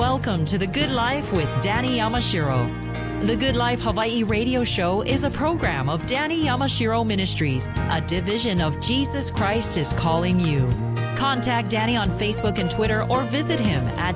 Welcome to The Good Life with Danny Yamashiro. The Good Life Hawaii radio show is a program of Danny Yamashiro Ministries, a division of Jesus Christ is Calling You. Contact Danny on Facebook and Twitter or visit him at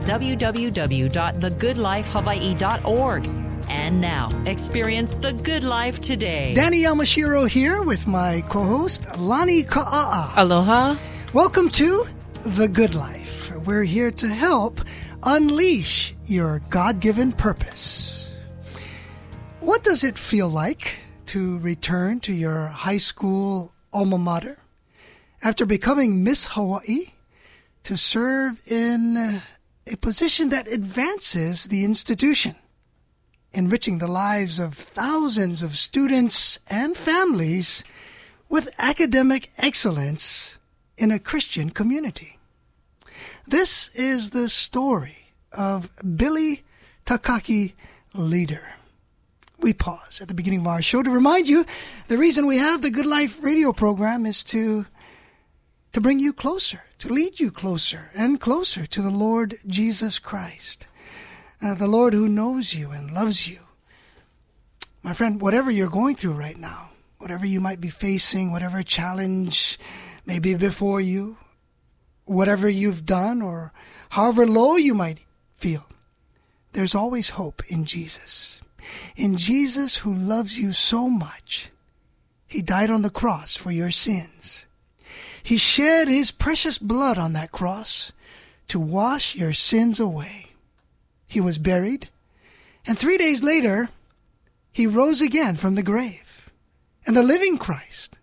www.thegoodlifehawaii.org. And now, experience the good life today. Danny Yamashiro here with my co-host, Lani Ka'a'a. Aloha. Welcome to The Good Life. We're here to help unleash your God-given purpose. What does it feel like to return to your high school alma mater after becoming Miss Hawaii to serve in a position that advances the institution, enriching the lives of thousands of students and families with academic excellence in a Christian community? This is the story of Billy Takaki Leader. We pause at the beginning of our show to remind you the reason we have the Good Life radio program is to bring you closer, to lead you closer and closer to the Lord Jesus Christ, the Lord who knows you and loves you. My friend, whatever you're going through right now, whatever you might be facing, whatever challenge may be before you, whatever you've done or however low you might feel, there's always hope in Jesus. In Jesus, who loves you so much. He died on the cross for your sins. He shed his precious blood on that cross to wash your sins away. He was buried, and 3 days later, he rose again from the grave. And the living Christ,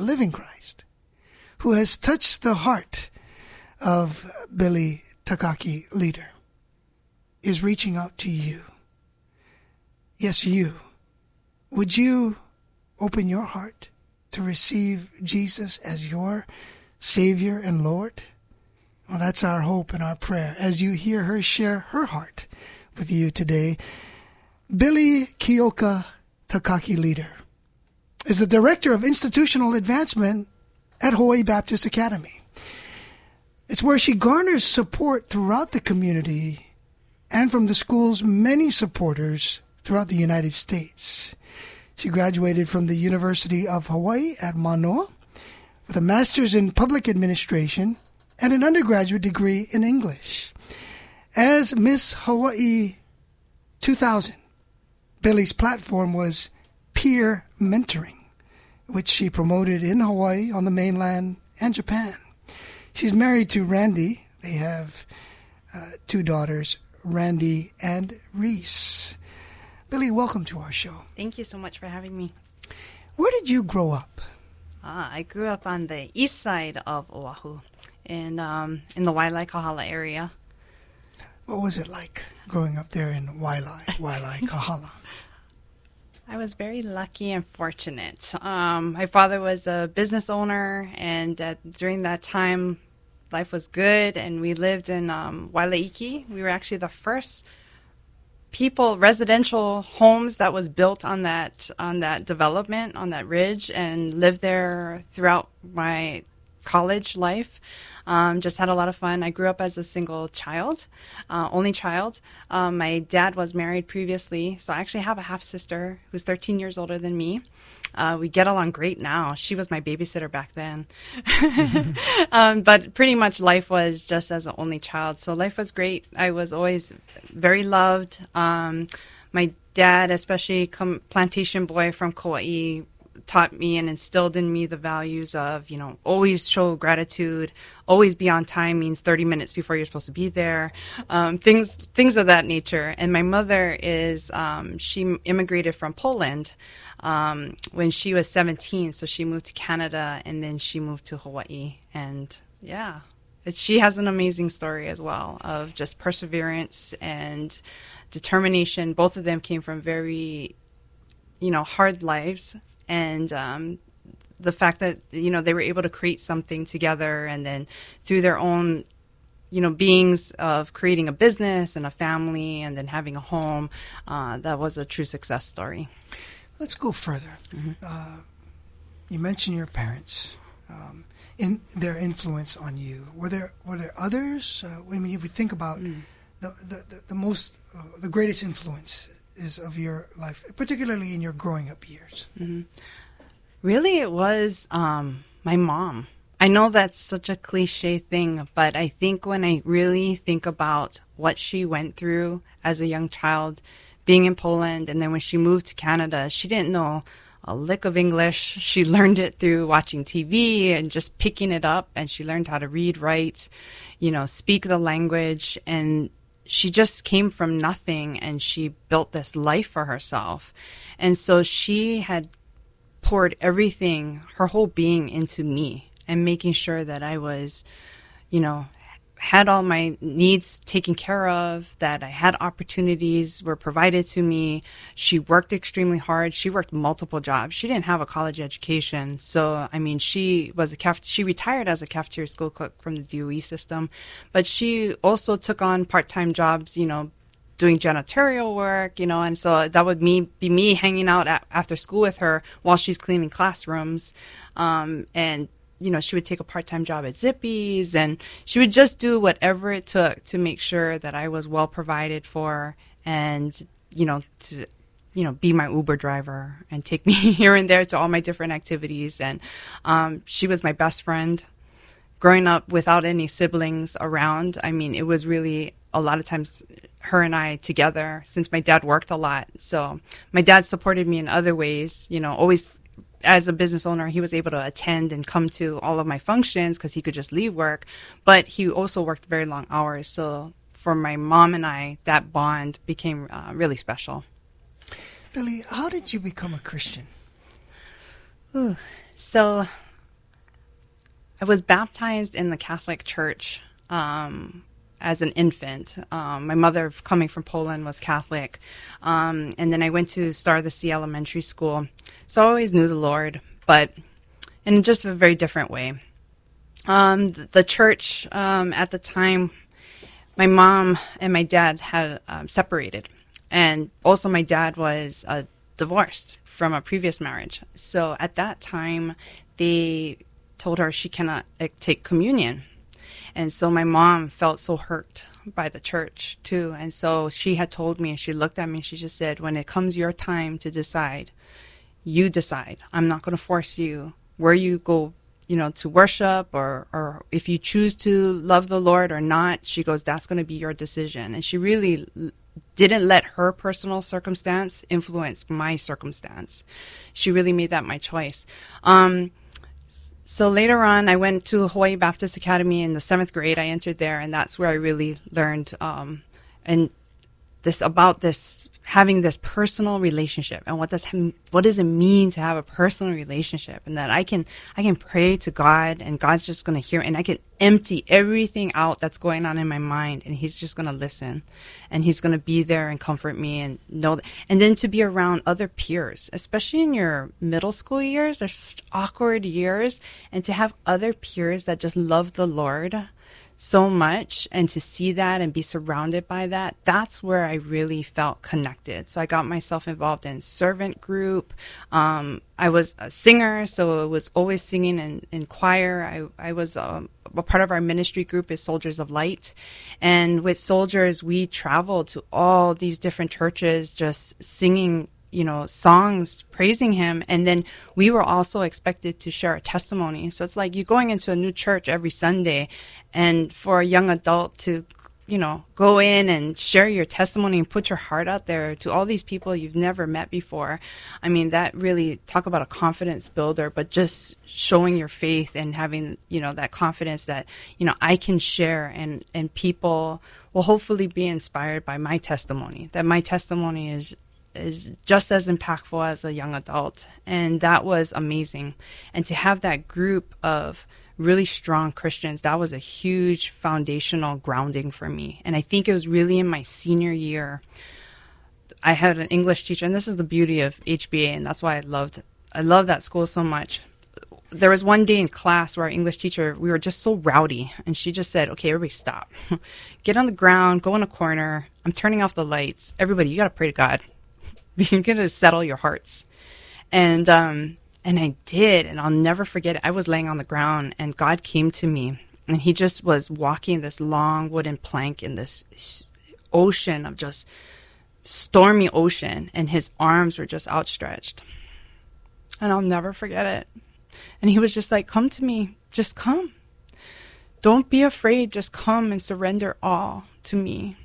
who has touched the heart of Billy Takaki Leader, is reaching out to you. Yes, you. Would you open your heart to receive Jesus as your Savior and Lord? Well, that's our hope and our prayer as you hear her share her heart with you today. Billy Kioka Takaki Leader is the Director of Institutional Advancement at Hawaii Baptist Academy. It's where she garners support throughout the community and from the school's many supporters throughout the United States. She graduated from the University of Hawaii at Manoa with a master's in public administration and an undergraduate degree in English. As Miss Hawaii 2000, Billy's platform was peer mentoring, which she promoted in Hawaii, on the mainland, and Japan. She's married to Randy. They have two daughters, Randy and Reese. Billy, welcome to our show. Thank you so much for having me. Where did you grow up? I grew up on the east side of Oahu, in the Waialae Kahala area. What was it like growing up there in Waialae Kahala? I was very lucky and fortunate. My father was a business owner, and during that time, life was good, and we lived in Wailaiki. We were actually the first residential homes that was built on that development, on that ridge, and lived there throughout my college life. Just had a lot of fun. I grew up as a single child, only child. My dad was married previously, so I actually have a half-sister who's 13 years older than me. We get along great now. She was my babysitter back then. But pretty much life was just as an only child. So life was great. I was always very loved. My dad, especially plantation boy from Kauai, taught me and instilled in me the values of, always show gratitude, always be on time means 30 minutes before you're supposed to be there, things of that nature. And my mother she immigrated from Poland when she was 17, so she moved to Canada, and then she moved to Hawaii. And yeah, she has an amazing story as well of just perseverance and determination. Both of them came from very, hard lives. And the fact that, they were able to create something together, and then through their own, beings of creating a business and a family and then having a home, that was a true success story. Let's go further. Mm-hmm. You mentioned your parents, in their influence on you. Were there others? If we think about the greatest influence is of your life, particularly in your growing up years? Mm-hmm. Really, it was my mom. I know that's such a cliche thing, but I think when I really think about what she went through as a young child, being in Poland, and then when she moved to Canada, she didn't know a lick of English. She learned it through watching TV and just picking it up, and she learned how to read, write, speak the language, and she just came from nothing, and she built this life for herself. And so she had poured everything, her whole being, into me, and making sure that I was, had all my needs taken care of, that I had opportunities were provided to me. She worked extremely hard. She worked multiple jobs. She didn't have a college education. So, she was she retired as a cafeteria school cook from the DOE system, but she also took on part-time jobs, doing janitorial work, and so that would be me hanging out after school with her while she's cleaning classrooms. And she would take a part-time job at Zippy's, and she would just do whatever it took to make sure that I was well provided for, and, to, be my Uber driver and take me here and there to all my different activities. And she was my best friend. Growing up without any siblings around, it was really a lot of times her and I together, since my dad worked a lot. So my dad supported me in other ways, always. As a business owner, he was able to attend and come to all of my functions because he could just leave work. But he also worked very long hours. So for my mom and I, that bond became really special. Billy, how did you become a Christian? So I was baptized in the Catholic Church as an infant. My mother, coming from Poland, was Catholic. And then I went to Star of the Sea Elementary School. So I always knew the Lord, but in just a very different way. The church, at the time, my mom and my dad had separated. And also my dad was divorced from a previous marriage. So at that time, they told her she cannot take communion. And so my mom felt so hurt by the church, too. And so she had told me, and she looked at me, and she just said, when it comes your time to decide, you decide. I'm not going to force you where you go, to worship, or if you choose to love the Lord or not. She goes, that's going to be your decision. And she really didn't let her personal circumstance influence my circumstance. She really made that my choice. So later on, I went to Hawaii Baptist Academy in the 7th grade. I entered there, and that's where I really learned having this personal relationship, and what does it mean to have a personal relationship, and that I can pray to God, and God's just going to hear, and I can empty everything out that's going on in my mind, and He's just going to listen, and He's going to be there and comfort me, and know that. And then to be around other peers, especially in your middle school years, they're such awkward years, and to have other peers that just love the Lord so much, and to see that and be surrounded by that, that's where I really felt connected. So I got myself involved in servant group. I was a singer, so I was always singing in choir. I was a part of our ministry group is Soldiers of Light. And with Soldiers, we traveled to all these different churches just singing songs praising Him. And then we were also expected to share a testimony. So it's like you're going into a new church every Sunday, and for a young adult to, go in and share your testimony and put your heart out there to all these people you've never met before. That really, talk about a confidence builder, but just showing your faith and having, that confidence that, I can share, and people will hopefully be inspired by my testimony, that my testimony is just as impactful as a young adult. And that was amazing. And to have that group of really strong Christians, that was a huge foundational grounding for me. And I think it was really in my senior year. I had an English teacher, and this is the beauty of HBA, and that's why I loved that school so much. There was one day in class where our English teacher, we were just so rowdy, and she just said, okay, everybody stop. Get on the ground, go in a corner. I'm turning off the lights. Everybody, you got to pray to God. You're going to settle your hearts. And I did, and I'll never forget it. I was laying on the ground, and God came to me, and He just was walking this long wooden plank in this ocean of just stormy ocean, and his arms were just outstretched. And I'll never forget it. And he was just like, come to me, just come. Don't be afraid, just come and surrender all to me.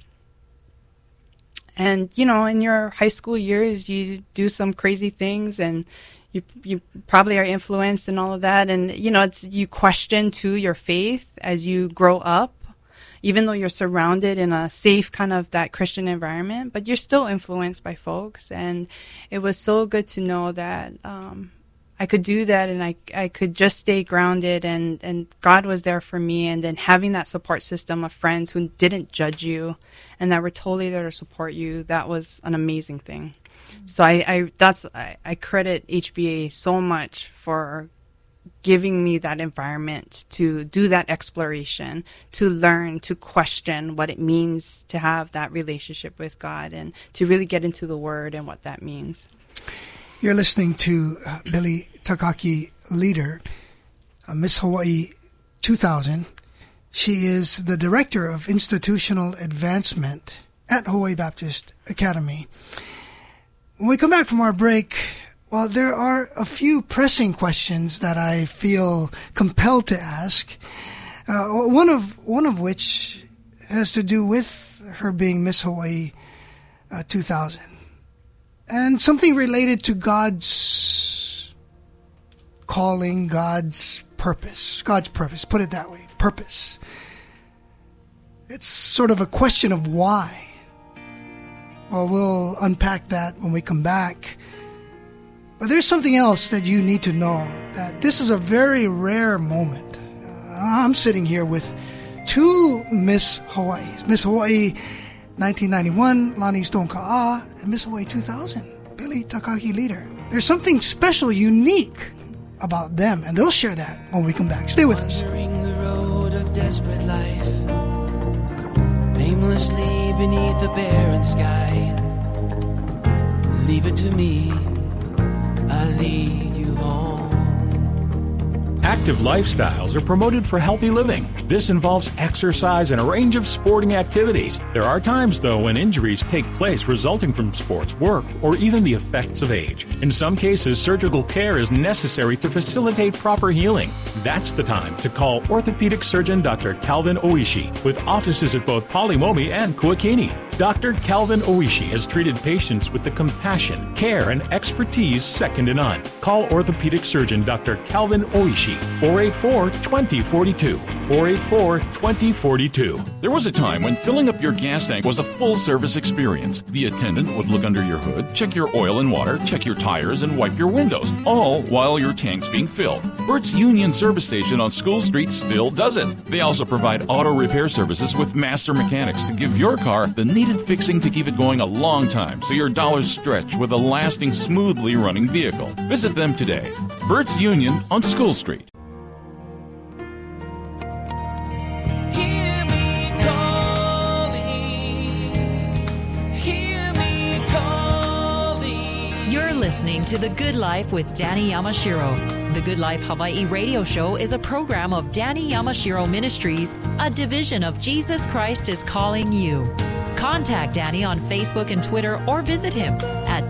And, you know, in your high school years, you do some crazy things, and you probably are influenced and all of that. And, you know, you question, too, your faith as you grow up, even though you're surrounded in a safe kind of that Christian environment, but you're still influenced by folks. And it was so good to know that I could do that, and I could just stay grounded, and God was there for me. And then having that support system of friends who didn't judge you and that were totally there to support you, that was an amazing thing. So I credit HBA so much for giving me that environment to do that exploration, to learn, to question what it means to have that relationship with God, and to really get into the Word and what that means. You're listening to Billy Takaki Leader, Miss Hawaii 2000. She is the Director of Institutional Advancement at Hawaii Baptist Academy. When we come back from our break, well, there are a few pressing questions that I feel compelled to ask. One of which has to do with her being Miss Hawaii 2000, and something related to God's calling, God's purpose. Put it that way, purpose. It's sort of a question of why. Well, we'll unpack that when we come back. But there's something else that you need to know, that this is a very rare moment. I'm sitting here with two Miss Hawaiis. Miss Hawaii 1991, Lani Stone Ka'a, and Miss Hawaii 2000, Billy Takaki Leader. There's something special, unique about them, and they'll share that when we come back. Stay with us. Wandering the road of desperate life, aimlessly beneath the barren sky. Leave it to me, I'll lead you home. Active lifestyles are promoted for healthy living. This involves exercise and a range of sporting activities. There are times, though, when injuries take place resulting from sports, work, or even the effects of age. In some cases, surgical care is necessary to facilitate proper healing. That's the time to call orthopedic surgeon Dr. Calvin Oishi, with offices at both Palimomi and Kuakini. Dr. Calvin Oishi has treated patients with the compassion, care, and expertise second to none. Call orthopedic surgeon Dr. Calvin Oishi, 484-2042, 484-2042. There was a time when filling up your gas tank was a full-service experience. The attendant would look under your hood, check your oil and water, check your tires, and wipe your windows, all while your tank's being filled. Burt's Union Service Station on School Street still does it. They also provide auto repair services with master mechanics to give your car the needed fixing to keep it going a long time, so your dollars stretch with a lasting, smoothly running vehicle. Visit them today. Burt's Union on School Street. Listening to The Good Life with Danny Yamashiro. The Good Life Hawaii radio show is a program of Danny Yamashiro Ministries, a division of Jesus Christ is Calling You. Contact Danny on Facebook and Twitter, or visit him at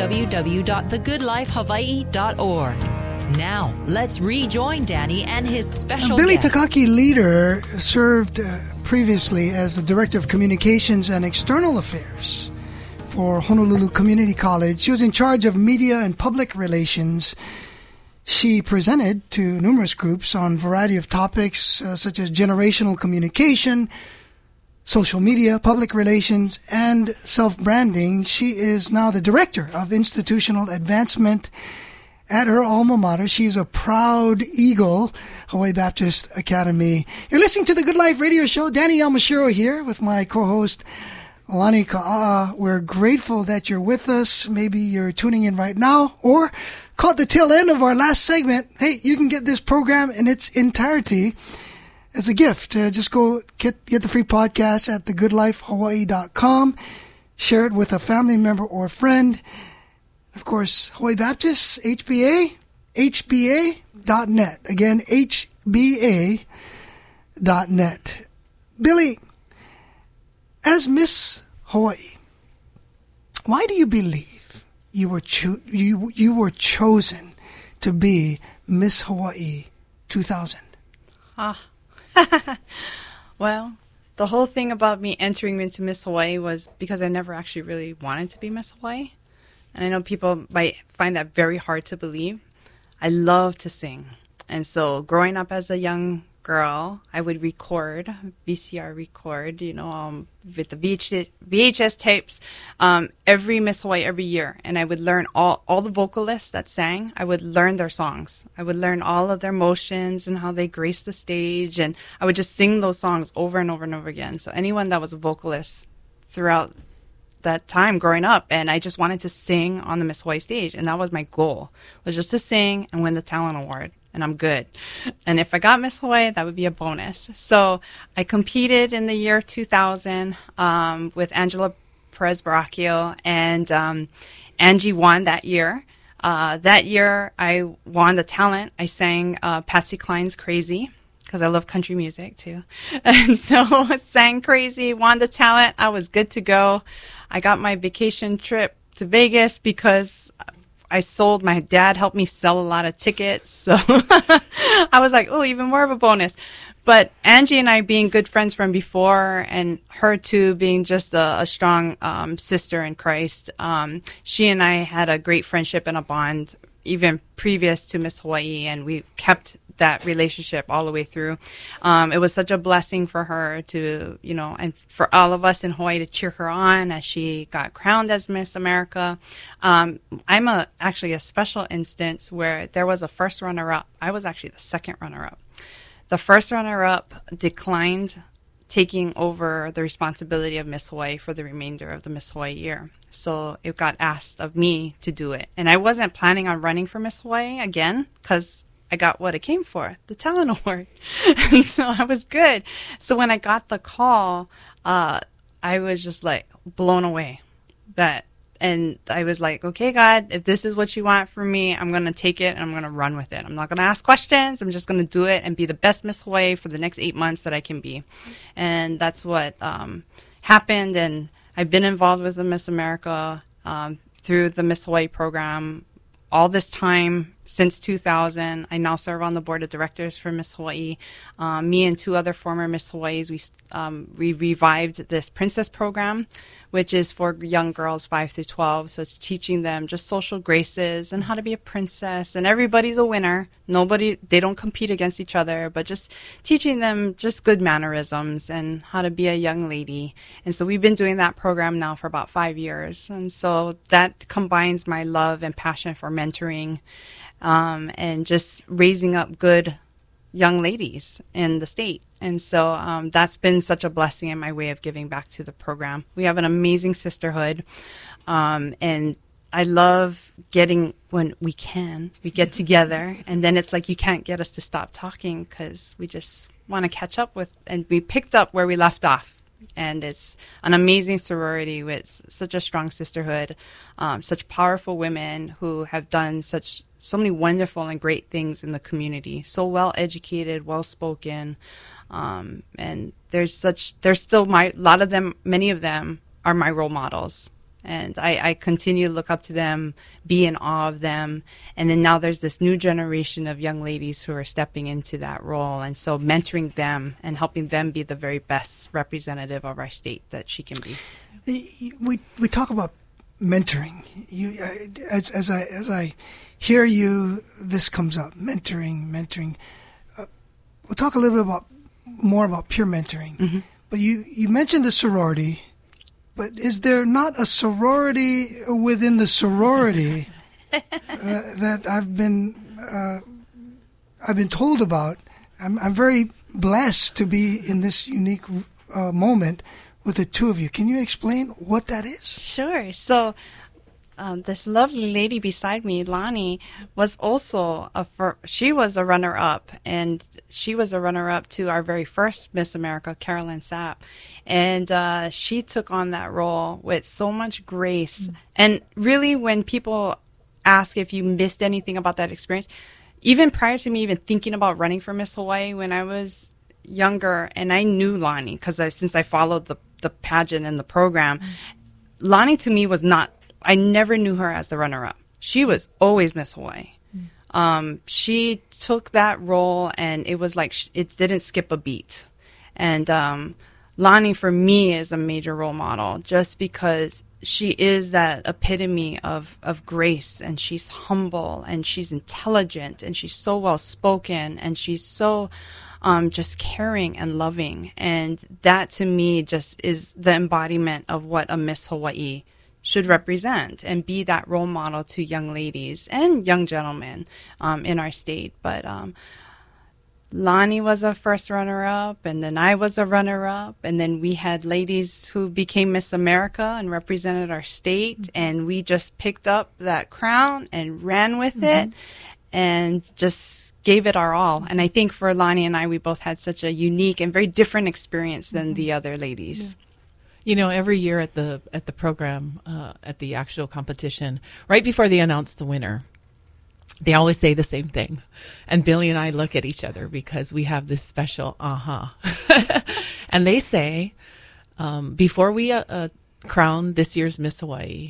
www.thegoodlifehawaii.org. Now, let's rejoin Danny and his special Billy guest. Takaki Leader served previously as the Director of Communications and External Affairs for Honolulu Community College. She was in charge of media and public relations. She presented to numerous groups on a variety of topics such as generational communication, social media, public relations, and self-branding. She is now the Director of Institutional Advancement at her alma mater. She is a proud Eagle, Hawaii Baptist Academy. You're listening to the Good Life radio show. Danny Yamashiro here with my co-host, Lani Ka'a. We're grateful that you're with us. Maybe you're tuning in right now or caught the tail end of our last segment. Hey, you can get this program in its entirety as a gift. Just go get the free podcast at thegoodlifehawaii.com. Share it with a family member or friend. Of course, Hawaii Baptist, HBA, hba.net. Again, hba.net. Billy, As Miss Hawaii, why do you believe you were you were chosen to be Miss Hawaii 2000? Well, the whole thing about me entering into Miss Hawaii was because I never actually really wanted to be Miss Hawaii. And I know people might find that very hard to believe. I love to sing. And so growing up as a young girl, I would record, VCR record, with the VHS tapes, every Miss Hawaii every year. And I would learn all the vocalists that sang. I would learn their songs. I would learn all of their motions and how they grace the stage. And I would just sing those songs over and over and over again. So anyone that was a vocalist throughout that time growing up, and I just wanted to sing on the Miss Hawaii stage. And that was my goal, was just to sing and win the talent award. And I'm good. And if I got Miss Hawaii, that would be a bonus. So I competed in the year 2000 with Angela Perez Baracchio, and Angie won that year. That year, I won the talent. I sang Patsy Cline's Crazy, because I love country music too. And so I sang Crazy, won the talent. I was good to go. I got my vacation trip to Vegas because my dad helped me sell a lot of tickets. So I was like, oh, even more of a bonus. But Angie and I being good friends from before, and her too being just a strong sister in Christ, she and I had a great friendship and a bond even previous to Miss Hawaii, and we kept that relationship all the way through. It was such a blessing for her to, and for all of us in Hawaii to cheer her on as she got crowned as Miss America. I'm actually a special instance where there was a first runner-up. I was actually the second runner-up. The first runner-up declined taking over the responsibility of Miss Hawaii for the remainder of the Miss Hawaii year. So it got asked of me to do it. And I wasn't planning on running for Miss Hawaii again because I got what I came for, the talent award. And so I was good. So when I got the call, I was just like blown away. And I was like, okay, God, if this is what you want from me, I'm going to take it and I'm going to run with it. I'm not going to ask questions. I'm just going to do it and be the best Miss Hawaii for the next 8 months that I can be. And that's what happened. And I've been involved with the Miss America through the Miss Hawaii program all this time since 2000. I now serve on the board of directors for Miss Hawaii. Me and two other former Miss Hawaiis, we revived this Princess program, which is for young girls 5 through 12. So it's teaching them just social graces and how to be a princess. And everybody's a winner. They don't compete against each other, but just teaching them just good mannerisms and how to be a young lady. And so we've been doing that program now for about 5 years. And so that combines my love and passion for mentoring and just raising up good young ladies in the state. And so that's been such a blessing in my way of giving back to the program. We have an amazing sisterhood, and I love when we get together, and then it's like you can't get us to stop talking because we just want to catch up with, and we picked up where we left off. And it's an amazing sorority with such a strong sisterhood, such powerful women who have done so many wonderful and great things in the community. So well educated, well spoken, and many of them are my role models. And I continue to look up to them, be in awe of them. And then now there's this new generation of young ladies who are stepping into that role. And so mentoring them and helping them be the very best representative of our state that she can be. We talk about mentoring. As I hear you, this comes up, mentoring. We'll talk a little bit more about peer mentoring. Mm-hmm. But you mentioned the sorority. But is there not a sorority within the sorority that I've been told about? I'm very blessed to be in this unique moment with the two of you. Can you explain what that is? Sure. So this lovely lady beside me, Lonnie, was also she was a runner-up, and she was a runner-up to our very first Miss America, Carolyn Sapp. And she took on that role with so much grace. And really, when people ask if you missed anything about that experience, even prior to me even thinking about running for Miss Hawaii when I was younger, and I knew Lonnie because since I followed the pageant and the program. Lonnie to me was not, I never knew her as the runner-up. She was always Miss Hawaii. She took that role, and it was like it didn't skip a beat. And Lonnie, for me, is a major role model just because she is that epitome of grace, and she's humble, and she's intelligent, and she's so well-spoken, and she's so just caring and loving. And that, to me, just is the embodiment of what a Miss Hawaii should represent and be that role model to young ladies and young gentlemen in our state. But Lonnie was a first runner-up, and then I was a runner-up, and then we had ladies who became Miss America and represented our state, and we just picked up that crown and ran with it and just gave it our all. And I think for Lonnie and I, we both had such a unique and very different experience than the other ladies. Yeah. You know, every year at the program, at the actual competition, right before they announce the winner, they always say the same thing. And Billy and I look at each other because we have this special And they say, before we crown this year's Miss Hawaii,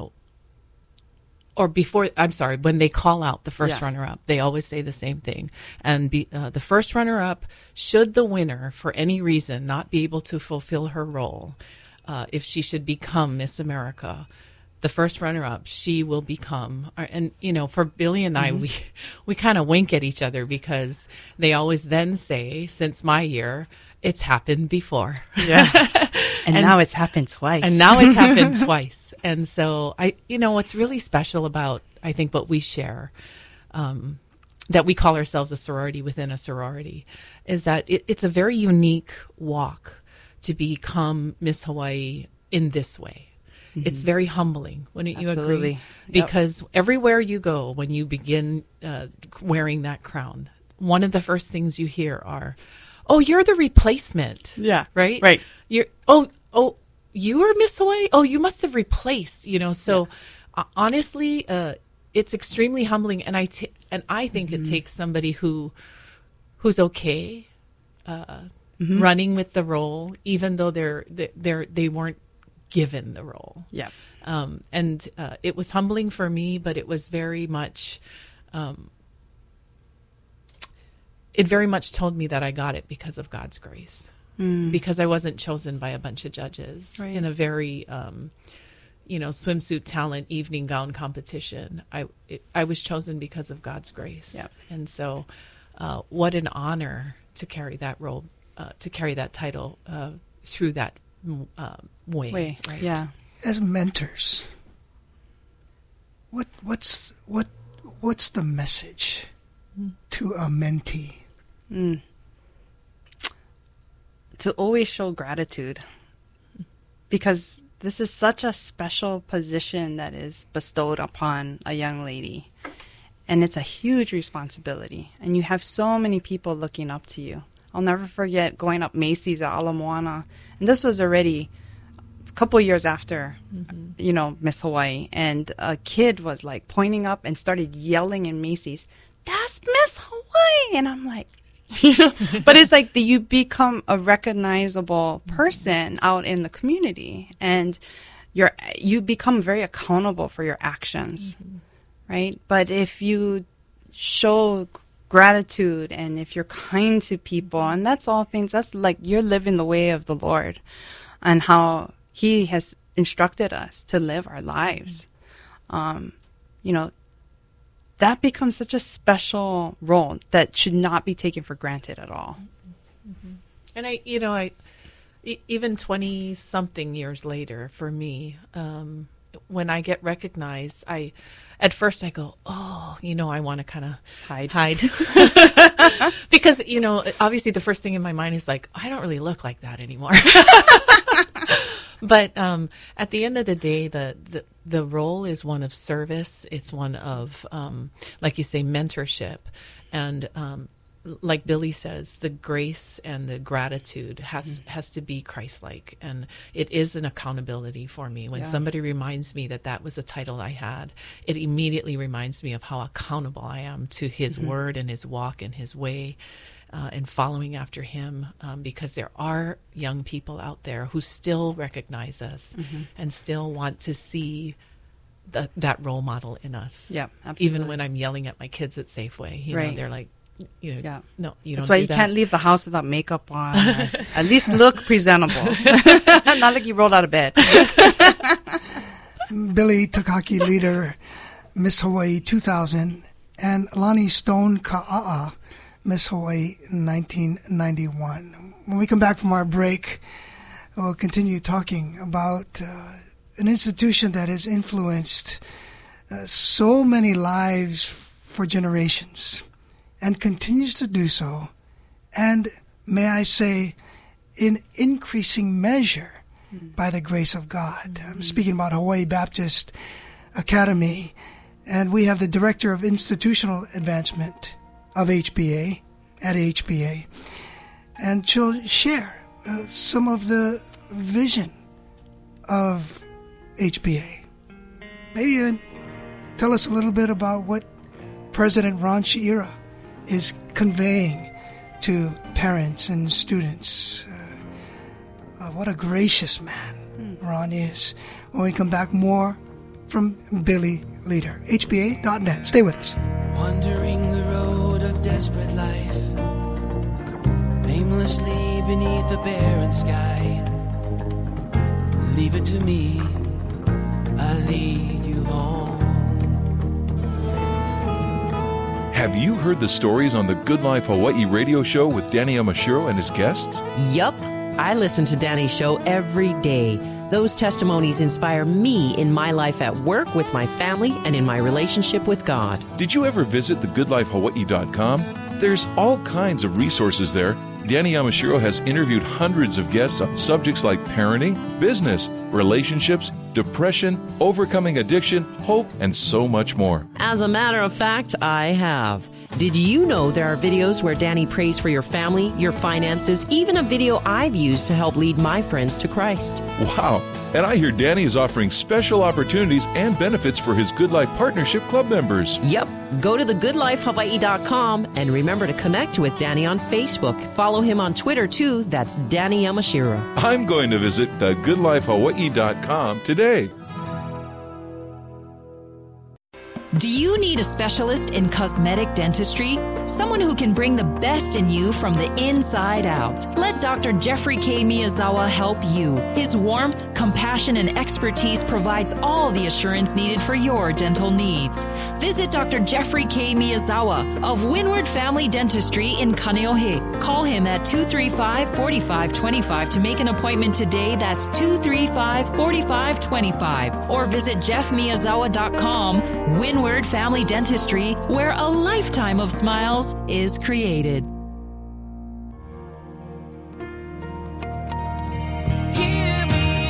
when they call out the first runner-up, they always say the same thing. And the first runner-up, should the winner, for any reason, not be able to fulfill her role, if she should become Miss America, the first runner-up, she will become. And, you know, for Billy and I, we kind of wink at each other because they always then say, since my year, it's happened before. Yeah. and now it's happened twice. And now it's happened twice. And so, what's really special about, I think, what we share, that we call ourselves a sorority within a sorority, is that it's a very unique walk to become Miss Hawaii in this way. It's very humbling. Wouldn't you agree? Because everywhere you go, when you begin wearing that crown, one of the first things you hear are, "Oh, you're the replacement." Yeah. Right? Right. You're you were Miss Hawaii? Oh, you must have replaced, So honestly, it's extremely humbling, and I think it takes somebody who's okay running with the role, even though they weren't given the role. Yeah. And it was humbling for me, but it was very much, it very much told me that I got it because of God's grace, because I wasn't chosen by a bunch of judges in a very, swimsuit talent evening gown competition. I was chosen because of God's grace. Yep. And so, what an honor to carry that role, to carry that title through that way. Right? Yeah. As mentors, what's the message to a mentee? To always show gratitude, because this is such a special position that is bestowed upon a young lady, and it's a huge responsibility, and you have so many people looking up to you. I'll never forget going up Macy's at Ala Moana, and this was already a couple years after, Miss Hawaii, and a kid was like pointing up and started yelling in Macy's, "That's Miss Hawaii!" And I'm like, but it's like you become a recognizable person out in the community, and you become very accountable for your actions, right? But if you show gratitude, and if you're kind to people, and that's all things, that's like you're living the way of the Lord and how He has instructed us to live our lives. That becomes such a special role that should not be taken for granted at all. And I even 20 something years later, for me, when I get recognized, at first I go, I want to kind of hide. Because, obviously the first thing in my mind is like, I don't really look like that anymore. But at the end of the day, the role is one of service. It's one of, like you say, mentorship. And like Billy says, the grace and the gratitude has to be Christ-like. And it is an accountability for me. When somebody reminds me that was a title I had, it immediately reminds me of how accountable I am to His word and His walk and His way. and following after him, because there are young people out there who still recognize us and still want to see that role model in us. Yeah, absolutely. Even when I'm yelling at my kids at Safeway, you know, they're like, no, you That's don't why do you that. can't leave the house without makeup on. Or at least look presentable. Not like you rolled out of bed. Billy Takaki leader, Miss Hawaii 2000, and Lonnie Stone Ka'a'a, Miss Hawaii 1991. When we come back from our break, we'll continue talking about an institution that has influenced so many lives for generations and continues to do so, and may I say, in increasing measure by the grace of God. I'm speaking about Hawaii Baptist Academy, and we have the Director of Institutional Advancement of HBA at HBA, and she'll share some of the vision of HBA. Maybe you tell us a little bit about what President Ron Shiira is conveying to parents and students. What a gracious man Ron is. When we come back, more from Billy Leader. HBA.net. Stay with us. Wandering the road of desperate life, aimlessly beneath the barren sky. Leave it to me, I'll lead you home. Have you heard the stories on the Good Life Hawaii radio show with Danny Yamashiro and his guests? Yup. I listen to Danny's show every day. Those testimonies inspire me in my life at work, with my family, and in my relationship with God. Did you ever visit thegoodlifehawaii.com? There's all kinds of resources there. Danny Yamashiro has interviewed hundreds of guests on subjects like parenting, business, relationships, depression, overcoming addiction, hope, and so much more. As a matter of fact, I have. Did you know there are videos where Danny prays for your family, your finances, even a video I've used to help lead my friends to Christ? Wow. And I hear Danny is offering special opportunities and benefits for his Good Life Partnership Club members. Yep. Go to thegoodlifehawaii.com and remember to connect with Danny on Facebook. Follow him on Twitter, too. That's Danny Yamashiro. I'm going to visit thegoodlifehawaii.com today. Do you need a specialist in cosmetic dentistry? Someone who can bring the best in you from the inside out. Let Dr. Jeffrey K. Miyazawa help you. His warmth, compassion, and expertise provides all the assurance needed for your dental needs. Visit Dr. Jeffrey K. Miyazawa of Windward Family Dentistry in Kaneohe. Call him at 235-4525 to make an appointment today. That's 235-4525. Or visit jeffmiyazawa.com. Windward Family Dentistry, where a lifetime of smiles is created. Hear me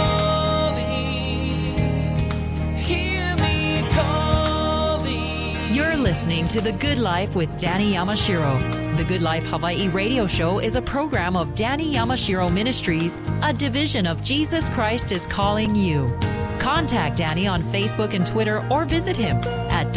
calling. You're listening to The Good Life with Danny Yamashiro. The Good Life Hawaii radio show is a program of Danny Yamashiro Ministries, a division of Jesus Christ is Calling You. Contact Danny on Facebook and Twitter, or visit him at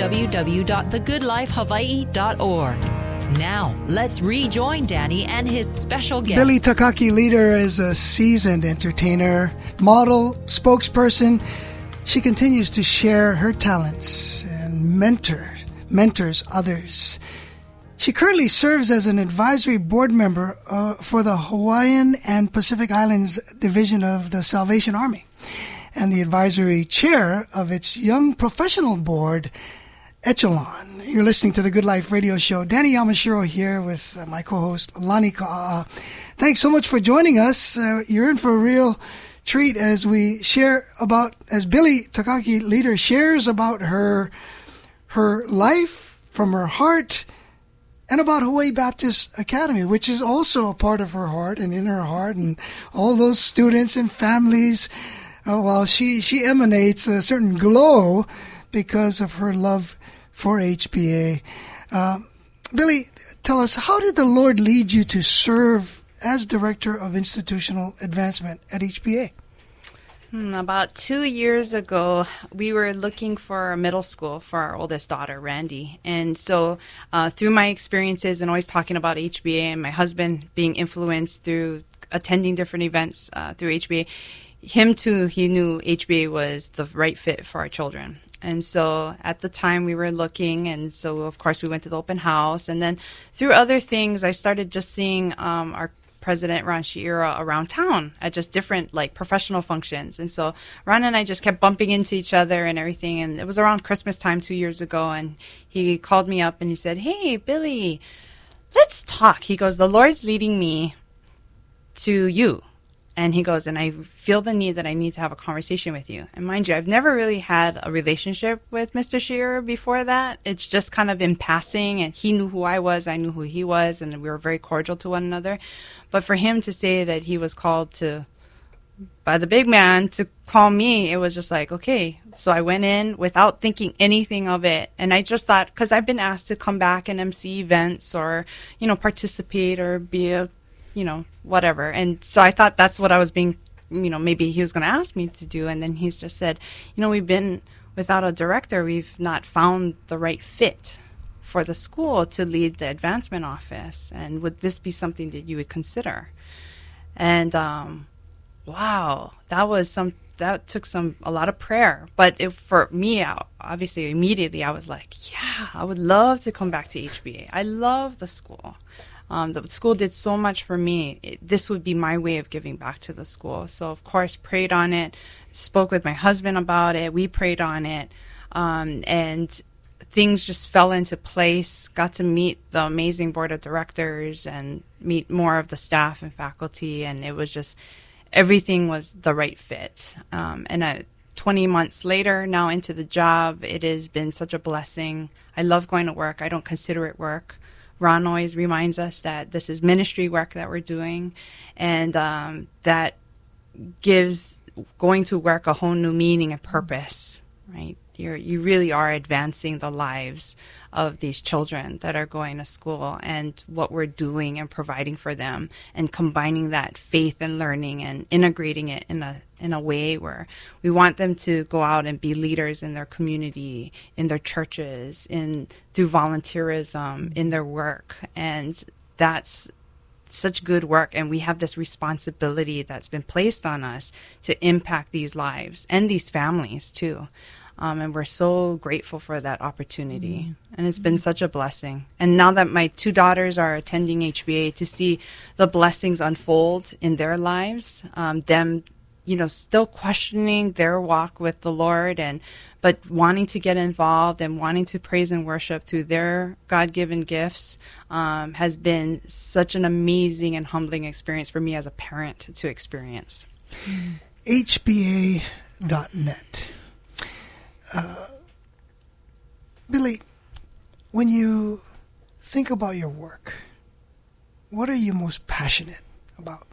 www.thegoodlifehawaii.org. Now, let's rejoin Danny and his special guest. Billy Takaki Leader is a seasoned entertainer, model, spokesperson. She continues to share her talents and mentors others. She currently serves as an advisory board member for the Hawaiian and Pacific Islands Division of the Salvation Army, and the advisory chair of its Young Professional Board, Echelon. You're listening to the Good Life radio show. Danny Yamashiro here with my co-host, Lonnie Ka'a'a. Thanks so much for joining us. You're in for a real treat as we share about, as Billy Takaki Leader shares about her life from her heart, and about Hawaii Baptist Academy, which is also a part of her heart and in her heart, and all those students and families. Well, she emanates a certain glow because of her love for HBA. Billy, tell us, how did the Lord lead you to serve as Director of Institutional Advancement at HBA? About 2 years ago, we were looking for a middle school for our oldest daughter, Randy. And so through my experiences and always talking about HBA and my husband being influenced through attending different events through HBA, him too, he knew HBA was the right fit for our children. And so at the time we were looking, and so of course we went to the open house. And then through other things, I started just seeing our President Ron Shiera around town at just different like professional functions. And so Ron and I just kept bumping into each other and everything. And it was around Christmas time 2 years ago. And he called me up and he said, "Hey, Billy, let's talk." He goes, "The Lord's leading me to you." And he goes, "And I feel the need that I need to have a conversation with you." And mind you, I've never really had a relationship with Mr. Shearer before that. It's just kind of in passing, and he knew who I was, I knew who he was, and we were very cordial to one another. But for him to say that he was called to, by the big man, to call me, it was just like, okay. So I went in without thinking anything of it. And I just thought, because I've been asked to come back and MC events or, participate or be a, whatever. And so I thought that's what I was being, maybe he was going to ask me to do. And then he's just said, we've been without a director. We've not found the right fit for the school to lead the advancement office. And would this be something that you would consider? And, wow, that took a lot of prayer. But for me, obviously, immediately I was like, yeah, I would love to come back to HBA. I love the school. The school did so much for me. This would be my way of giving back to the school. So, of course, prayed on it, spoke with my husband about it. We prayed on it. And things just fell into place. Got to meet the amazing board of directors and meet more of the staff and faculty. And it was just, everything was the right fit. And 20 months later, now into the job, it has been such a blessing. I love going to work. I don't consider it work. Ron always reminds us that this is ministry work that we're doing, and that gives going to work a whole new meaning and purpose, right? You really are advancing the lives of these children that are going to school and what we're doing and providing for them, and combining that faith and learning and integrating it in a way where we want them to go out and be leaders in their community, in their churches, through volunteerism, in their work. And that's such good work, and we have this responsibility that's been placed on us to impact these lives and these families too. And we're so grateful for that opportunity. Mm-hmm. And it's been such a blessing. And now that my two daughters are attending HBA, to see the blessings unfold in their lives, them, still questioning their walk with the Lord, but wanting to get involved and wanting to praise and worship through their God-given gifts, has been such an amazing and humbling experience for me as a parent to experience. HBA.net. Billy, when you think about your work, what are you most passionate about?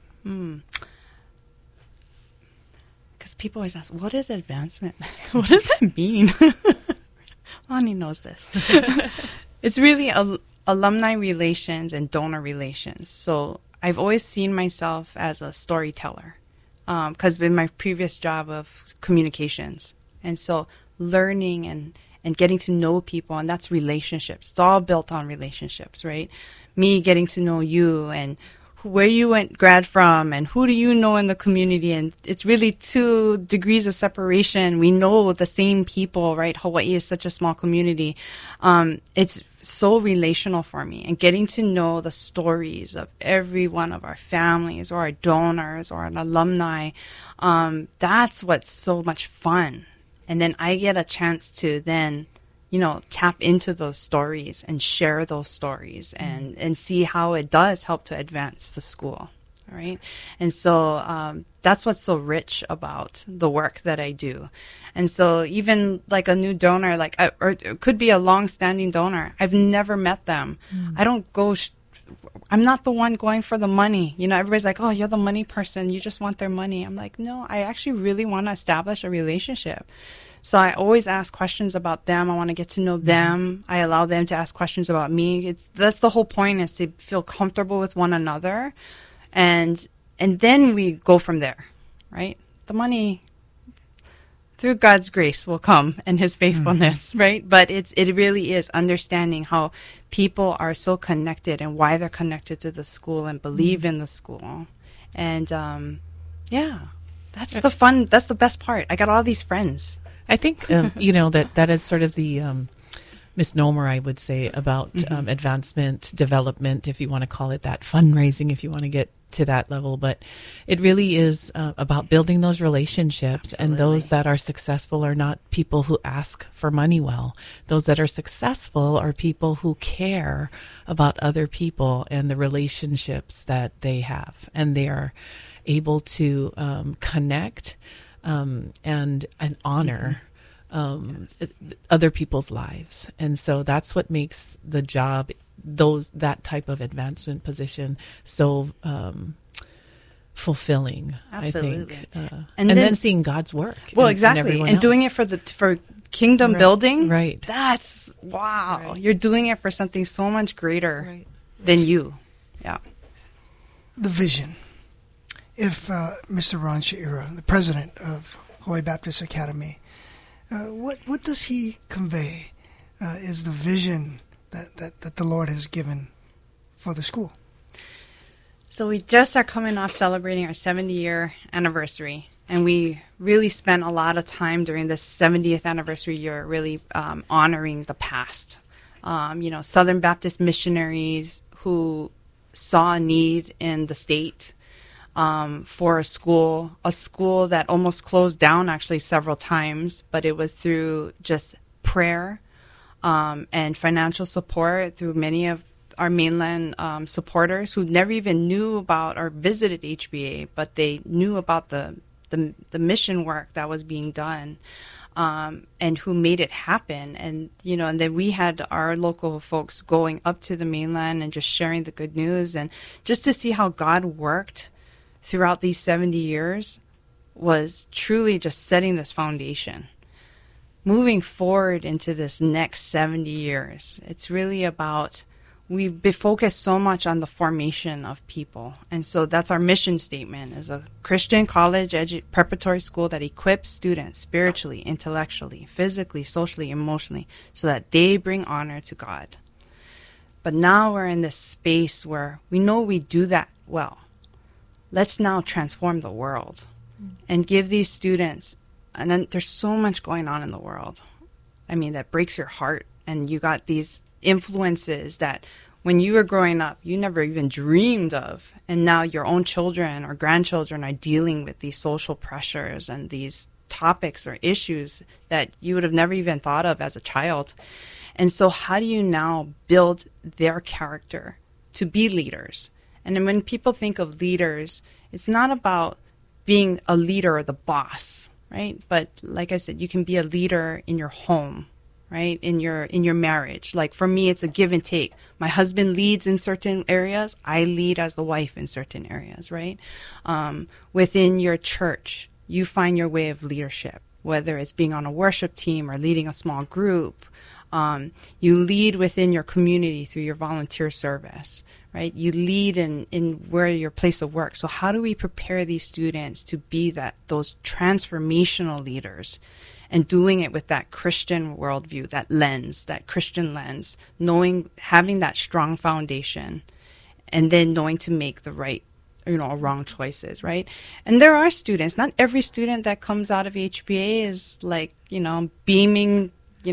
Because people always ask, what is advancement? What does that mean? Lonnie knows this. It's really alumni relations and donor relations. So I've always seen myself as a storyteller, because in my previous job of communications. And so learning and getting to know people, and that's relationships. It's all built on relationships, right? Me getting to know you and where you went grad from and who do you know in the community. And it's really 2 degrees of separation. We know the same people, right? Hawaii is such a small community. It's so relational for me, and getting to know the stories of every one of our families or our donors or an alumni. That's what's so much fun. And then I get a chance to then, tap into those stories and share those stories and see how it does help to advance the school. All right. And so that's what's so rich about the work that I do. And so even like a new donor, or it could be a long-standing donor, I've never met them. I don't go... I'm not the one going for the money. Everybody's like, oh, you're the money person. You just want their money. I'm like, no, I actually really want to establish a relationship. So I always ask questions about them. I want to get to know them. I allow them to ask questions about me. That's the whole point, is to feel comfortable with one another. And then we go from there, right? The money, through God's grace will come and his faithfulness, right? But it really is understanding how people are so connected and why they're connected to the school and believe in the school. And that's the fun. That's the best part. I got all these friends. I think, that is sort of the misnomer, I would say, about advancement, development, if you want to call it that, fundraising, if you want to get to that level. But it really is about building those relationships. Absolutely. And those that are successful are not people who ask for money well. Those that are successful are people who care about other people and the relationships that they have. And they are able to connect and honor other people's lives. And so that's what makes the job, that type of advancement position, so fulfilling. Absolutely. I think, and then seeing God's work. Well, exactly, and doing it for kingdom building. Right. That's wow. Right. You're doing it for something so much greater than you. Yeah. The vision. If Mr. Ron Sha'ira, the president of Hawaii Baptist Academy, what does he convey is the vision that the Lord has given for the school? So we just are coming off celebrating our 70-year anniversary, and we really spent a lot of time during this 70th anniversary year really honoring the past. Southern Baptist missionaries who saw a need in the state for a school that almost closed down actually several times, but it was through just prayer and financial support through many of our mainland supporters who never even knew about or visited HBA, but they knew about the mission work that was being done, and who made it happen. And and then we had our local folks going up to the mainland and just sharing the good news, and just to see how God worked throughout these 70 years was truly just setting this foundation. Moving forward into this next 70 years, it's really about, we've been focused so much on the formation of people. And so that's our mission statement, as a Christian college preparatory school that equips students spiritually, intellectually, physically, socially, emotionally, so that they bring honor to God. But now we're in this space where we know we do that well. Let's now transform the world and give these students, and then there's so much going on in the world. I mean, that breaks your heart. And you got these influences that when you were growing up, you never even dreamed of. And now your own children or grandchildren are dealing with these social pressures and these topics or issues that you would have never even thought of as a child. And so how do you now build their character to be leaders? And then when people think of leaders, it's not about being a leader or the boss, right? But like I said, you can be a leader in your home, right? In your marriage. Like for me, it's a give and take. My husband leads in certain areas. I lead as the wife in certain areas, right? Within your church, you find your way of leadership, whether it's being on a worship team or leading a small group. You lead within your community through your volunteer service, right? You lead in where your place of work. So how do we prepare these students to be those transformational leaders, and doing it with that Christian worldview, that Christian lens, having that strong foundation, and then knowing to make the right, wrong choices, right? And there are students, not every student that comes out of HBA is like, beaming,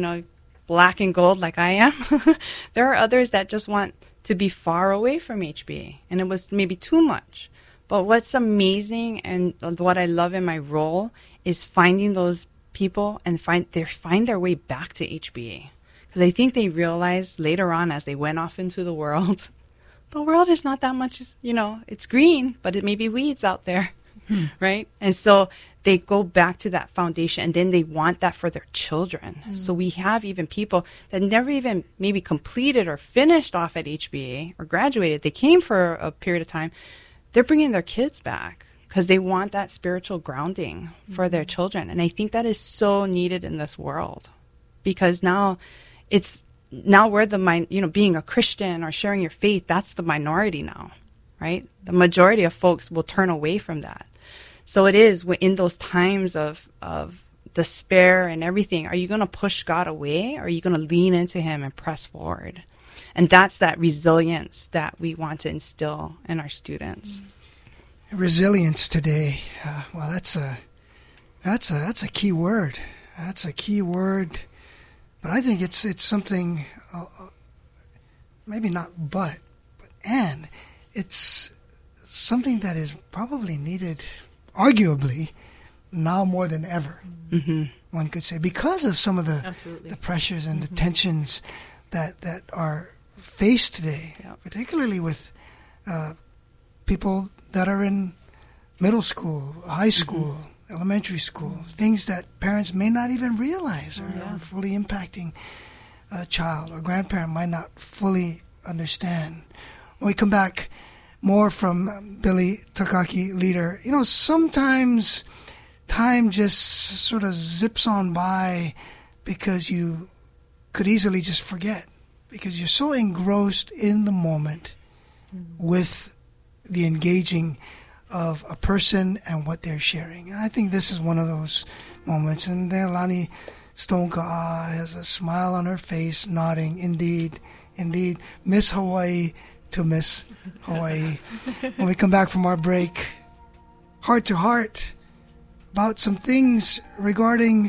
black and gold like I am. There are others that just want to be far away from HBA, and it was maybe too much. But what's amazing and what I love in my role is finding those people and find their way back to HBA. Because I think they realized later on, as they went off into the world is not that much, it's green, but it may be weeds out there, right? And so they go back to that foundation, and then they want that for their children. So we have even people that never even maybe completed or finished off at HBA or graduated. They came for a period of time. They're bringing their kids back because they want that spiritual grounding for their children. And I think that is so needed in this world, because now we're being a Christian or sharing your faith, that's the minority now, right? The majority of folks will turn away from that. So it is in those times of despair and everything, are you going to push God away, or are you going to lean into him and press forward? And that's that resilience that we want to instill in our students. Resilience today. Well, that's a key word. That's a key word. But I think it's something, maybe not and it's something that is probably needed, arguably, now more than ever. Mm-hmm. One could say, because of some of the pressures and the tensions that are faced today, particularly with people that are in middle school, high school, elementary school, things that parents may not even realize are fully impacting a child, or grandparent might not fully understand. When we come back, more from Billy Takaki, leader. Sometimes time just sort of zips on by because you could easily just forget, because you're so engrossed in the moment with the engaging of a person and what they're sharing. And I think this is one of those moments. And there Lani Stoneka'a has a smile on her face, nodding, indeed, Miss Hawaii to Miss Hawaii. When we come back from our break, heart to heart about some things regarding,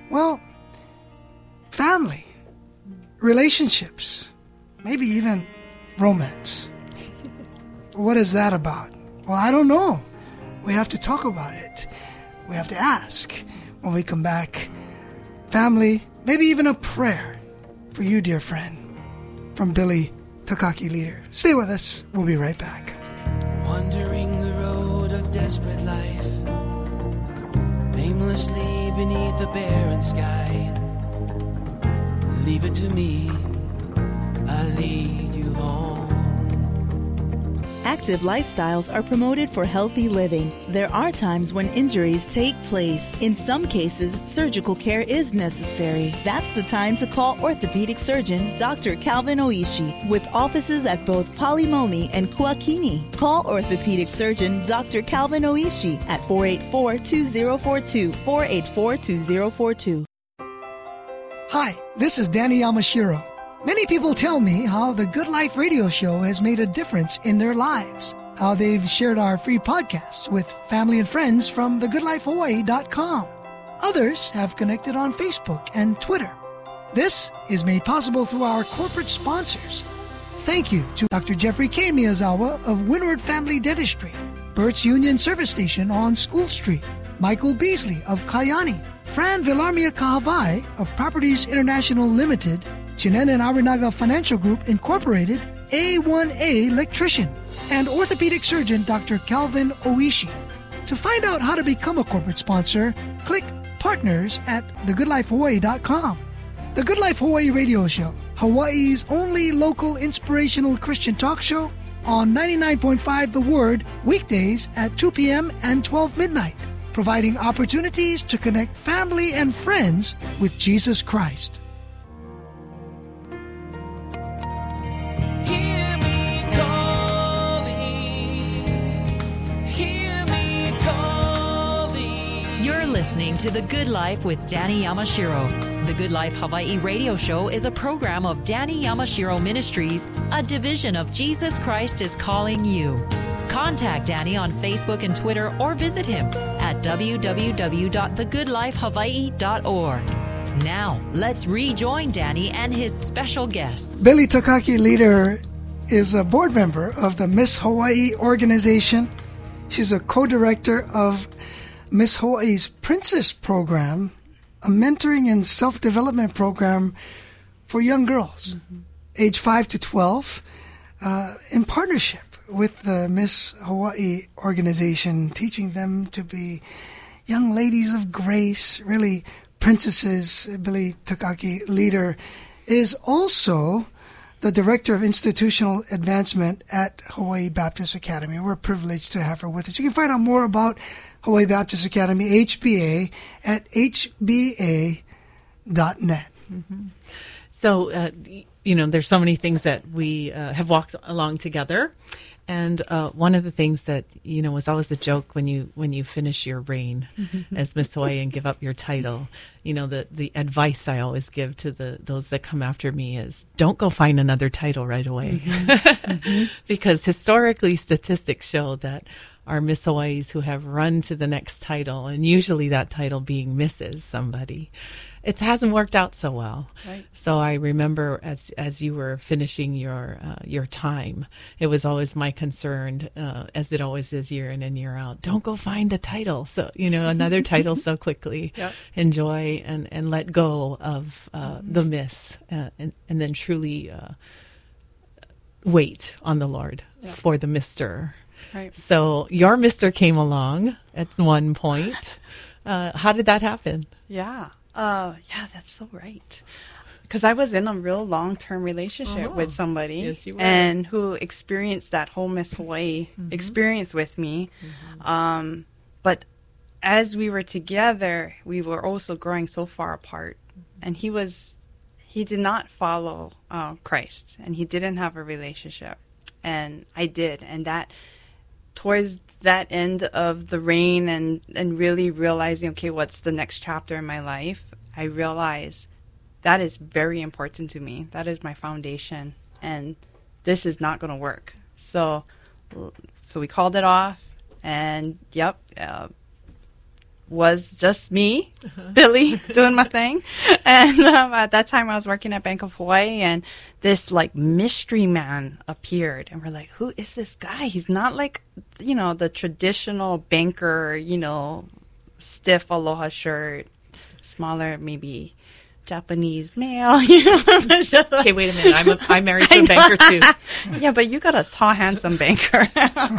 family, relationships, maybe even romance. What is that about? Well, I don't know. We have to talk about it. We have to ask. When we come back, family, maybe even a prayer for you, dear friend, from Billy Takaki, leader. Stay with us. We'll be right back. Wandering the road of desperate life, aimlessly beneath the barren sky. Leave it to me, I'll lead you home. Active lifestyles are promoted for healthy living. There are times when injuries take place. In some cases, surgical care is necessary. That's the time to call orthopedic surgeon Dr. Calvin Oishi, with offices at both Palimomi and Kuakini. Call orthopedic surgeon Dr. Calvin Oishi at 484-2042, 484-2042. Hi, this is Danny Yamashiro. Many people tell me how the Good Life radio show has made a difference in their lives, how they've shared our free podcasts with family and friends from thegoodlifehawaii.com. Others have connected on Facebook and Twitter. This is made possible through our corporate sponsors. Thank you to Dr. Jeffrey K. Miyazawa of Windward Family Dentistry, Burt's Union Service Station on School Street, Michael Beasley of Kayani, Fran Villarmia Kahavai of Properties International Limited, Chinen and Arinaga Financial Group Incorporated, A1A Electrician, and orthopedic surgeon Dr. Calvin Oishi. To find out how to become a corporate sponsor, click Partners at thegoodlifehawaii.com. The Good Life Hawaii Radio Show, Hawaii's only local inspirational Christian talk show, on 99.5 The Word, weekdays at 2 p.m. and 12 midnight, providing opportunities to connect family and friends with Jesus Christ. Listening to The Good Life with Danny Yamashiro. The Good Life Hawaii radio show is a program of Danny Yamashiro Ministries, a division of Jesus Christ is Calling You. Contact Danny on Facebook and Twitter, or visit him at www.thegoodlifehawaii.org. Now, let's rejoin Danny and his special guests. Billy Takaki, leader, is a board member of the Miss Hawaii organization. She's a co-director of Miss Hawaii's Princess Program, a mentoring and self-development program for young girls, age 5 to 12, in partnership with the Miss Hawaii organization, teaching them to be young ladies of grace, really princesses. Billy Takaki, leader, is also the Director of Institutional Advancement at Hawaii Baptist Academy. We're privileged to have her with us. You can find out more about Hawaii Baptist Academy, HBA, at hba.net. Mm-hmm. So, there's so many things that we have walked along together. And one of the things that, was always a joke when you finish your reign as Miss Hawaii and give up your title, the advice I always give to those that come after me is don't go find another title right away. Because historically, statistics show that our Miss Hawaiis who have run to the next title, and usually that title being Mrs. somebody, it hasn't worked out so well. Right. So I remember as you were finishing your time, it was always my concern, as it always is year in and year out, don't go find a title. So, another title so quickly. Yep. Enjoy and let go of the miss and then truly wait on the Lord for the Mr. Right. So your Mr. came along at one point. How did that happen? Yeah. That's so right. Because I was in a real long-term relationship with somebody, yes, you were. And who experienced that whole Miss Hawaii experience with me. But as we were together, we were also growing so far apart. And he did not follow Christ, and he didn't have a relationship, and I did. And that towards that end of the reign and really realizing, okay, what's the next chapter in my life, I realized that is very important to me. That is my foundation, and this is not going to work. So we called it off, and was just me, Billy, doing my thing. And at that time I was working at Bank of Hawaii, and this mystery man appeared, and we're like, who is this guy? He's not like, the traditional banker, stiff aloha shirt, smaller, maybe Japanese male, Okay, wait a minute. I'm married to a banker too. Yeah, but you got a tall, handsome banker.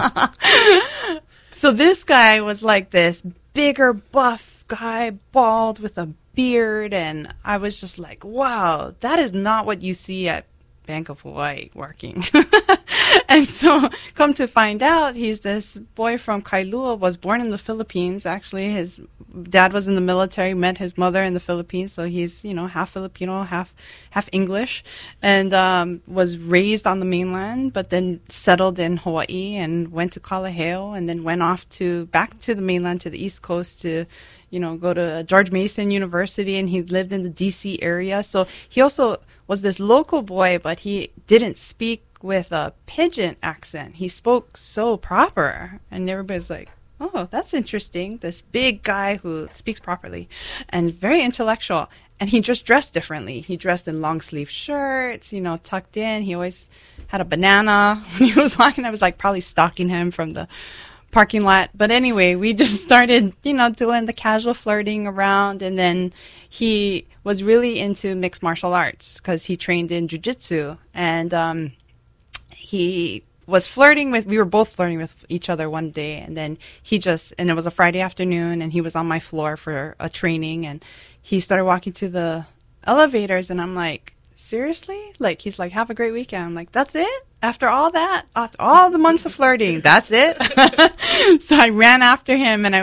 So this guy was like this bigger, buff guy, bald with a beard, and I was just like, wow, that is not what you see at Bank of Hawaii working. And so come to find out, he's this boy from Kailua, was born in the Philippines. Actually, his dad was in the military, met his mother in the Philippines, so he's, half Filipino, half English, and was raised on the mainland, but then settled in Hawaii and went to Kalaheo, and then went off back to the mainland, to the East Coast, to go to George Mason University, and he lived in the D.C. area. So he also was this local boy, but he didn't speak with a pidgin accent. He spoke so proper, and everybody's like, oh, that's interesting. This big guy who speaks properly and very intellectual. And he just dressed differently. He dressed in long sleeve shirts, tucked in. He always had a banana when he was walking. I was probably stalking him from the parking lot. But anyway, we just started, doing the casual flirting around. And then he was really into mixed martial arts because he trained in jiu-jitsu. And we were both flirting with each other one day. And then and it was a Friday afternoon, and he was on my floor for a training. And he started walking to the elevators, and I'm like, seriously? He's like, have a great weekend. I'm like, that's it? After all that? After all the months of flirting, that's it? So I ran after him, and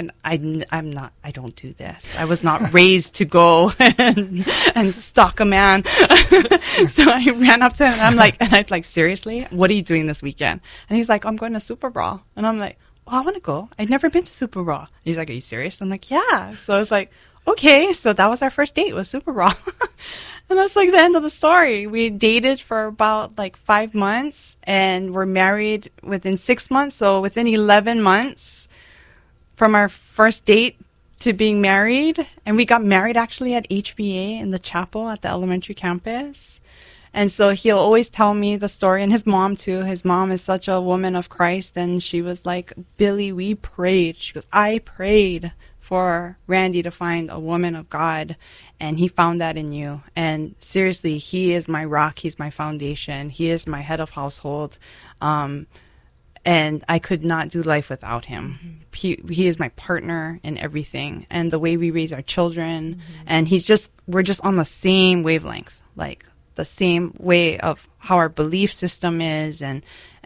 I don't do this. I was not raised to go and stalk a man. So I ran up to him, and I'm like, seriously? What are you doing this weekend? And he's like, I'm going to Super Brawl. And I'm like, oh, I want to go. I'd never been to Super Brawl. He's like, are you serious? I'm like, yeah. So I was like, okay, so that was our first date, was Super Brawl. And that's the end of the story. We dated for about 5 months, and were married within 6 months. So within 11 months from our first date to being married. And we got married actually at HBA in the chapel at the elementary campus. And so he'll always tell me the story, and his mom too. His mom is such a woman of Christ, and she was like, Billy, we prayed. She goes, I prayed for Randy to find a woman of God, and he found that in you. And seriously, he is my rock. He's my foundation. He is my head of household. And I could not do life without him. Mm-hmm. He is my partner in everything, and the way we raise our children. Mm-hmm. And we're just on the same wavelength, the same way of how our belief system is, and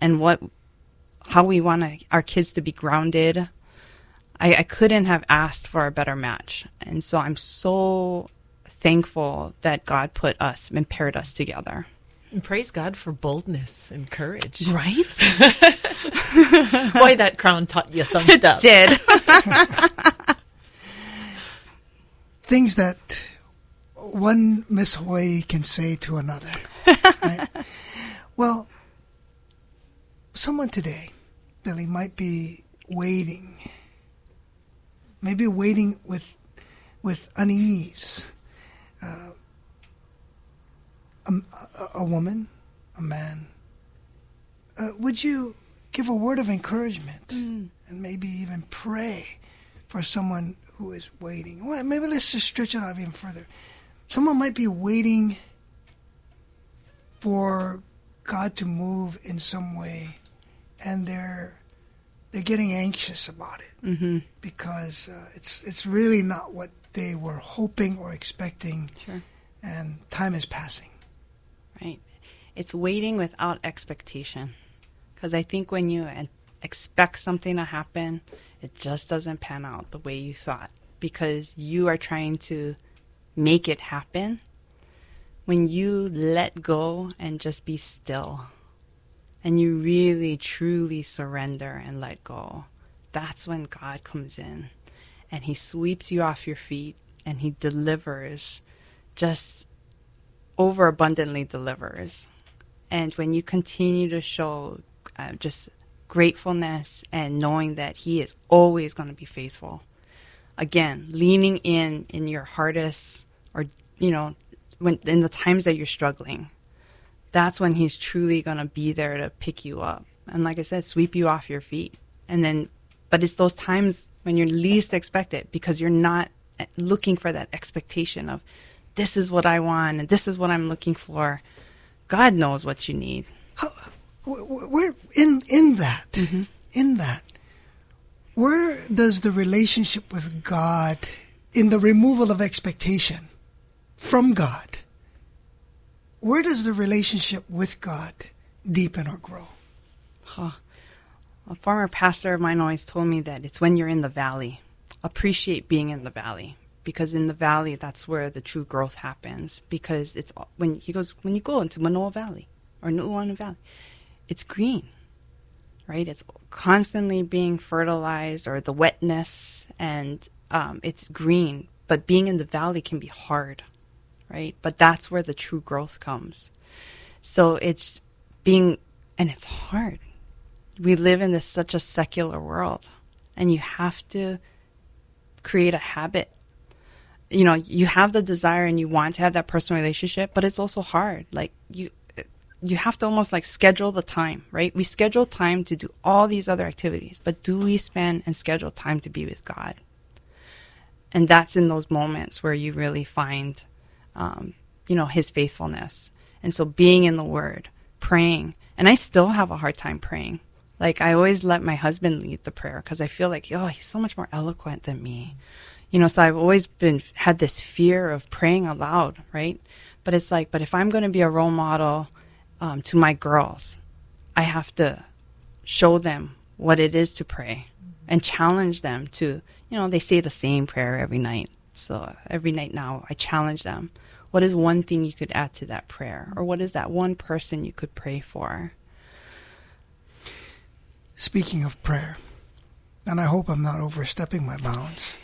how we want our kids to be grounded. I couldn't have asked for a better match. And so I'm so thankful that God put us and paired us together. And praise God for boldness and courage. Right? Boy, that crown taught you some stuff. It did. Things that one Miss Hawaii can say to another. Right? Well, someone today, Billy, might be waiting. Maybe waiting with unease. A woman, a man. Would you give a word of encouragement and maybe even pray for someone who is waiting? Well, maybe let's just stretch it out even further. Someone might be waiting for God to move in some way, and they're getting anxious about it because it's really not what they were hoping or expecting, and time is passing. Right. It's waiting without expectation. Because I think when you expect something to happen, it just doesn't pan out the way you thought. Because you are trying to make it happen. When you let go and just be still, and you really, truly surrender and let go, that's when God comes in. And He sweeps you off your feet, and He delivers, just overabundantly delivers. And when you continue to show just gratefulness and knowing that He is always going to be faithful, again, leaning in your hardest, or when in the times that you're struggling, that's when He's truly going to be there to pick you up and, like I said, sweep you off your feet. And then, but it's those times when you're least expect it, because you're not looking for that expectation of, this is what I want and this is what I'm looking for. God knows what you need. Where in that, where does the relationship with God, in the removal of expectation from God, where does the relationship with God deepen or grow? A former pastor of mine always told me that it's when you're in the valley. Appreciate being in the valley. Because in the valley, that's where the true growth happens. Because it's when you go into Manoa Valley or Nuuanu Valley, it's green, right? It's constantly being fertilized, or the wetness, and it's green. But being in the valley can be hard, right? But that's where the true growth comes. So it's and it's hard. We live in such a secular world, and you have to create a habit. You have the desire and you want to have that personal relationship, but it's also hard. Like you have to almost like schedule the time, right? We schedule time to do all these other activities, but do we spend and schedule time to be with God? And that's in those moments where you really find, His faithfulness. And so being in the Word, praying, and I still have a hard time praying. Like I always let my husband lead the prayer because I feel like, he's so much more eloquent than me. So I've always had this fear of praying aloud, right? But it's like, but if I'm going to be a role model to my girls, I have to show them what it is to pray and challenge them to, they say the same prayer every night. So every night now I challenge them. What is one thing you could add to that prayer? Or what is that one person you could pray for? Speaking of prayer, and I hope I'm not overstepping my bounds,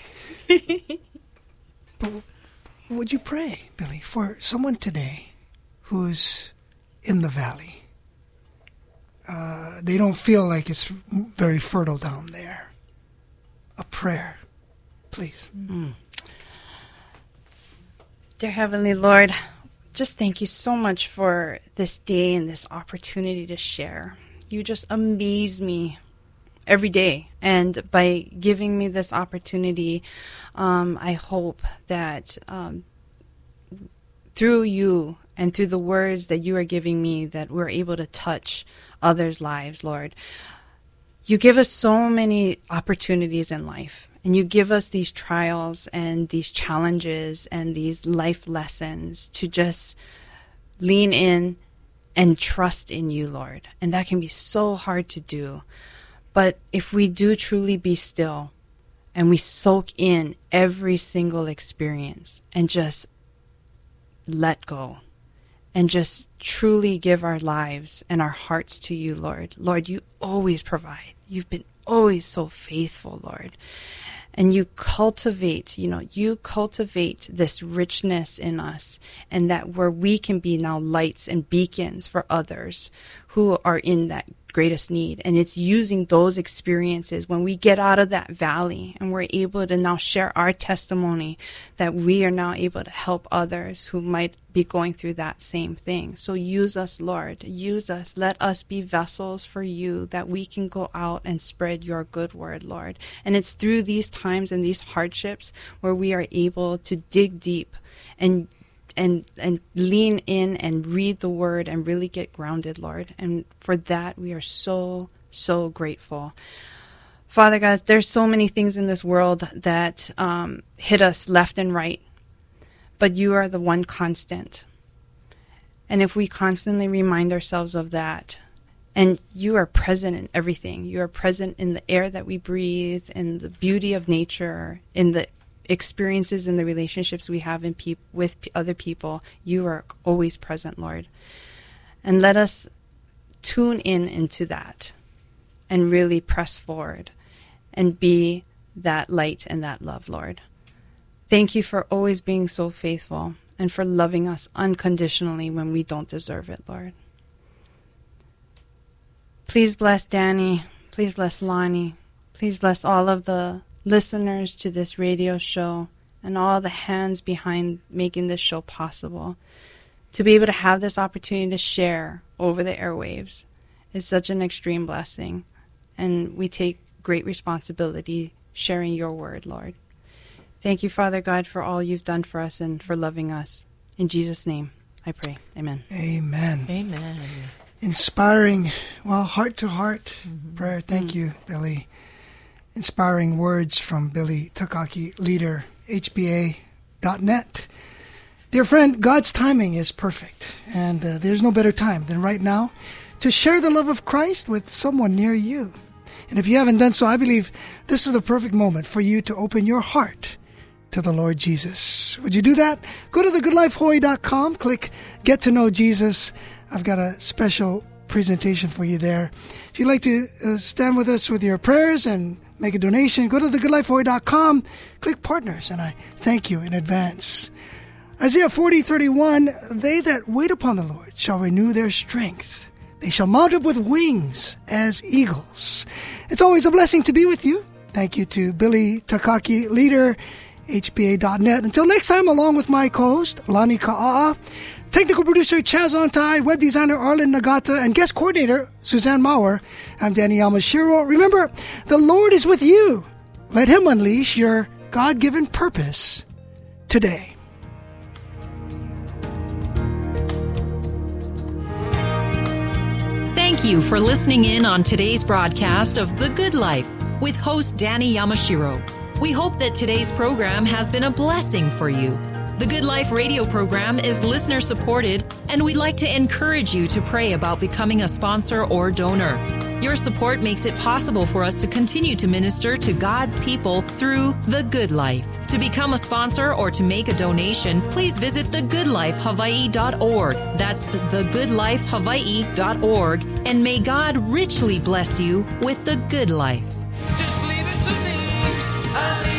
but would you pray, Billy, for someone today who's in the valley? They don't feel like it's very fertile down there. A prayer, please. Dear Heavenly Lord, just thank you so much for this day and this opportunity to share. You just amaze me every day. And by giving me this opportunity, I hope that through you and through the words that you are giving me, that we're able to touch others' lives, Lord. You give us so many opportunities in life, and you give us these trials and these challenges and these life lessons to just lean in and trust in you, Lord. And that can be so hard to do. But if we do truly be still and we soak in every single experience and just let go and just truly give our lives and our hearts to you, Lord. Lord, you always provide. You've been always so faithful, Lord. And you cultivate this richness in us, and that where we can be now lights and beacons for others who are in that greatest need. And it's using those experiences when we get out of that valley and we're able to now share our testimony, that we are now able to help others who might be going through that same thing. So use us, Lord. Use us. Let us be vessels for you, that we can go out and spread your good word, Lord. And it's through these times and these hardships where we are able to dig deep and lean in and read the word and really get grounded, Lord. And for that, we are so, so grateful. Father God, there's so many things in this world that hit us left and right, but you are the one constant. And if we constantly remind ourselves of that, and you are present in everything. You are present in the air that we breathe, in the beauty of nature, in the experiences and the relationships we have with other people. You are always present, Lord. And let us tune into that and really press forward and be that light and that love, Lord. Thank you for always being so faithful and for loving us unconditionally when we don't deserve it, Lord. Please bless Danny. Please bless Lonnie. Please bless all of the listeners to this radio show and all the hands behind making this show possible. To be able to have this opportunity to share over the airwaves is such an extreme blessing. And we take great responsibility sharing your word, Lord. Thank you, Father God, for all you've done for us and for loving us. In Jesus' name, I pray. Amen. Amen. Amen. Inspiring, heart-to-heart prayer. Thank you, Billy. Inspiring words from Billy Takaki, leader, HBA.net. Dear friend, God's timing is perfect, and there's no better time than right now to share the love of Christ with someone near you. And if you haven't done so, I believe this is the perfect moment for you to open your heart to the Lord Jesus. Would you do that? Go to thegoodlifehawaii.com, click Get to Know Jesus. I've got a special presentation for you there. If you'd like to stand with us with your prayers and make a donation, go to thegoodlifehawaii.com, click Partners, and I thank you in advance. Isaiah 40:31, they that wait upon the Lord shall renew their strength. They shall mount up with wings as eagles. It's always a blessing to be with you. Thank you to Billy Takaki, leader, HBA.net. Until next time, along with my co-host, Lani Ka'a'a, technical producer Chaz Ontai, web designer Arlen Nagata, and guest coordinator Suzanne Maurer, I'm Danny Yamashiro. Remember, the Lord is with you. Let Him unleash your God-given purpose today. Thank you for listening in on today's broadcast of The Good Life with host Danny Yamashiro. We hope that today's program has been a blessing for you. The Good Life radio program is listener supported, and we'd like to encourage you to pray about becoming a sponsor or donor. Your support makes it possible for us to continue to minister to God's people through The Good Life. To become a sponsor or to make a donation, please visit thegoodlifehawaii.org. That's thegoodlifehawaii.org. And may God richly bless you with the good life. Just leave it to me.